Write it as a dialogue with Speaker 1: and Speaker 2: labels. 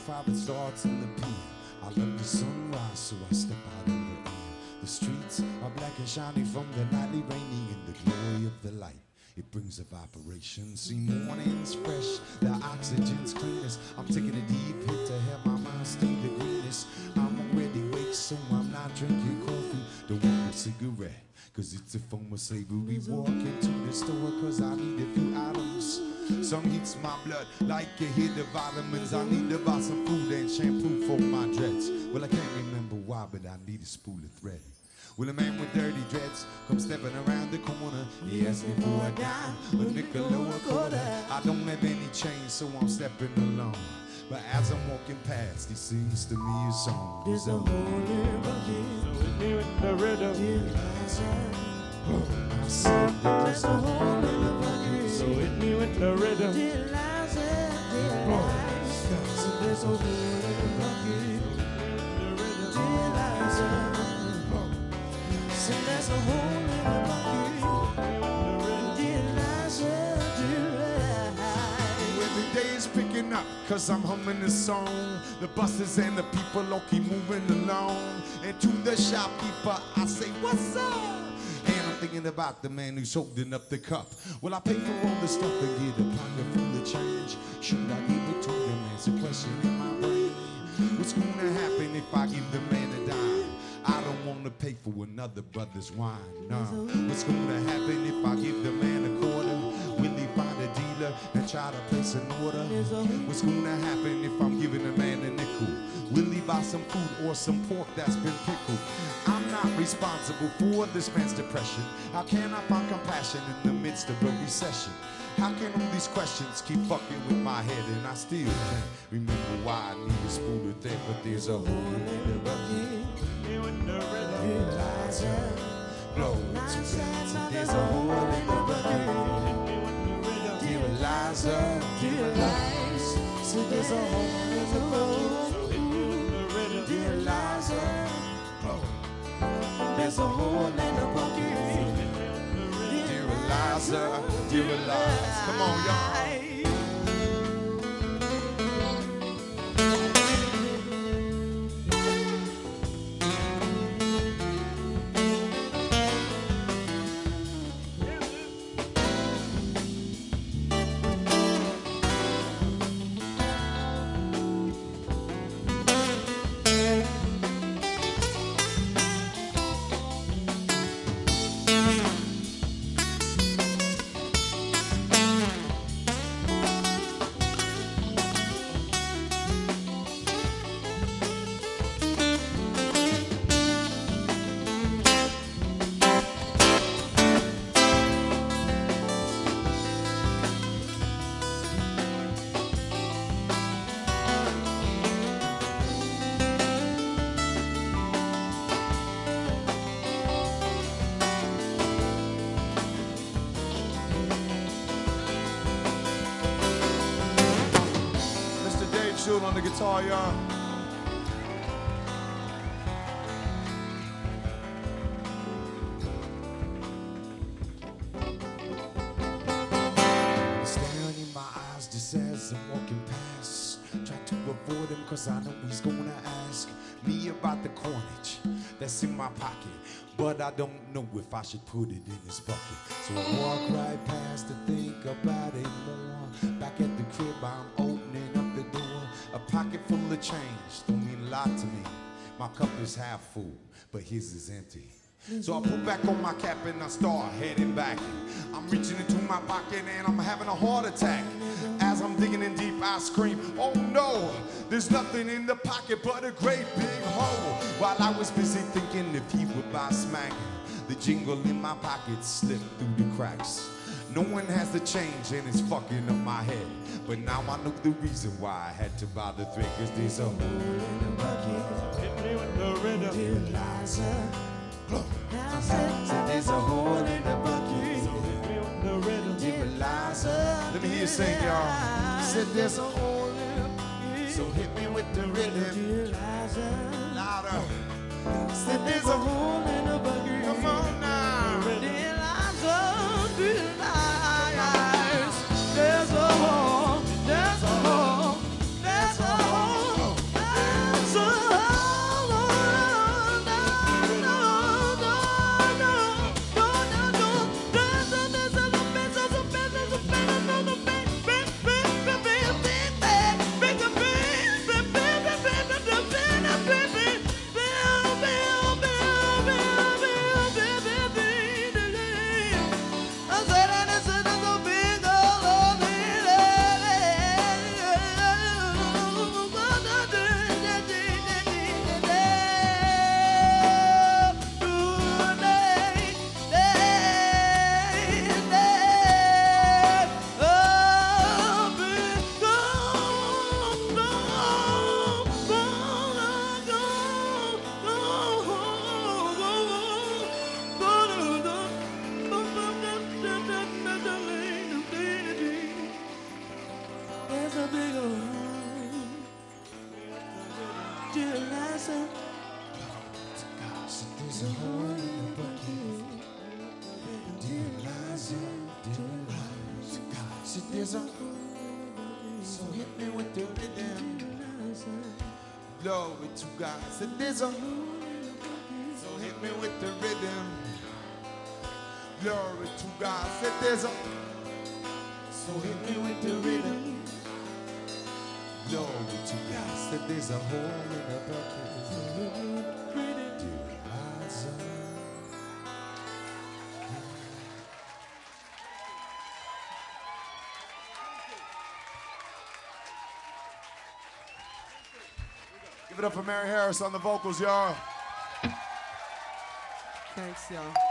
Speaker 1: private starts in the PM. I love the sunrise, so I step out in the AM. The streets are black and shiny from the nightly raining in the glory of the light. It brings evaporation. See, morning's fresh, the oxygen's cleanest. I'm taking a deep hit to have my mind stay the greenest. I'm already awake, so I'm not drinking coffee. Don't want a cigarette, cause it's a form of slavery. Walk into the store, cause I need a few items. Some heats my blood like you hear the vitamins. I need to buy some food and shampoo for my dreads. Well, I can't remember why, but I need a spool of thread. Well, a man with dirty dreads comes stepping around the corner. He asks me for a dime, a nickel or a quarter. I don't have any change, so I'm stepping along. But as I'm walking past, he sings to me a song.
Speaker 2: There's a hole in the
Speaker 3: So hit me with the rhythm.
Speaker 1: I said that there's a hole in the bucket.
Speaker 3: So hit me with the rhythm.
Speaker 2: So there's a hole in the bucket. So there's a hole in the bucket. Dear Liza, dear Liza.
Speaker 1: Well, the day is picking up, cause I'm humming this song. The buses and the people all keep moving along. And to the shopkeeper, I say, what's up? And I'm thinking about the man who's holding up the cup. Well, I pay for all the stuff and get a pocket full of change. Should I give it to them? That's a question in my brain. What's gonna happen if I give the man a dime? I don't wanna pay for another brother's wine, no. What's gonna happen if I give the man a quarter? Will he find a dealer and try to place an order? What's gonna happen if I'm giving a man a nickel? Will he buy some food or some pork that's been pickled? I'm not responsible for this man's depression. How can I find compassion in the midst of a recession? How can all these questions keep fucking with my head and I still can't remember why I need a spool of thread? But there's a hole in the bucket. Blow to that. There's a hole in the bucket. Dear Eliza, dear Eliza. So there's a hole in the bucket. Dear Eliza, there's a hole in the bucket. Dear Eliza, dear Eliza. Come on, y'all. On the guitar, y'all. Staring in my eyes just as I'm walking past. Try to avoid him cause I know he's gonna ask me about the coinage that's in my pocket. But I don't know if I should put it in his bucket. So I walk right past to think about it more. Back at the crib, I'm opening up the door. A pocket full of change don't mean a lot to me. My cup is half full, but his is empty. So I put back on my cap and I start heading back. I'm reaching into my pocket and I'm having a heart attack. As I'm digging in deep, I scream, oh no, there's nothing in the pocket but a great big hole. While I was busy thinking if he would buy smack, the jingle in my pocket slipped through the cracks. No one has the change and it's fucking up my head. But now I know the reason why I had to buy the thread. Cause there's a hole in the bucket.
Speaker 3: Hit me with the rhythm.
Speaker 2: Dear Liza,
Speaker 1: I said there's a hole in the bucket.
Speaker 3: So hit me with the rhythm.
Speaker 1: Dear Liza, let me hear you sing, y'all. Said there's a hole in the bucket. So hit me with the rhythm.
Speaker 2: dear Liza.
Speaker 1: Louder.
Speaker 2: Said there's a hole in the bucket.
Speaker 1: Come on now.
Speaker 2: Dear Liza, dear Liza. There's a hole, there's a hole, there's a hole.
Speaker 1: there's a so hit me with the rhythm. Glory to God. Said there's a so hit me with the rhythm. Glory to God. Said there's a so hit me with the rhythm. Glory to God. Said there's a hole in the bucket. Rise up. Give it up for Mary Harris on the vocals, y'all.
Speaker 2: Thanks, y'all.